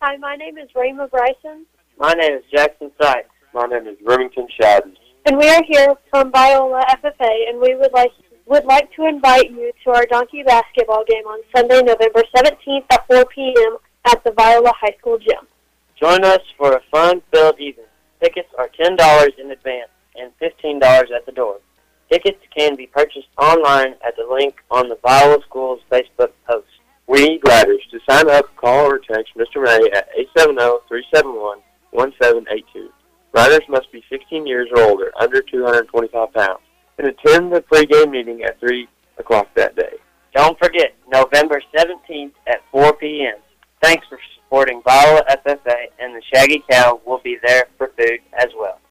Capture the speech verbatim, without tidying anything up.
Hi, my name is Rayma Bryson. My name is Jackson Sykes. My name is Remington Shadden. And we are here from Viola F F A, and we would like would like to invite you to our donkey basketball game on Sunday, November seventeenth at four p.m. at the Viola High School gym. Join us for a fun-filled evening. Tickets are ten dollars in advance and fifteen dollars at the door. Tickets can be purchased online at the link on the Viola School's Facebook post. We need ladders. To sign up, call or text Mister May at eight seven zero, three seven one, one seven eight two. Riders must be sixteen years or older, under two hundred twenty-five pounds, and attend the pregame meeting at three o'clock that day. Don't forget, November seventeenth at four p.m. Thanks for supporting Viola F F A, and the Shaggy Cow will be there for food as well.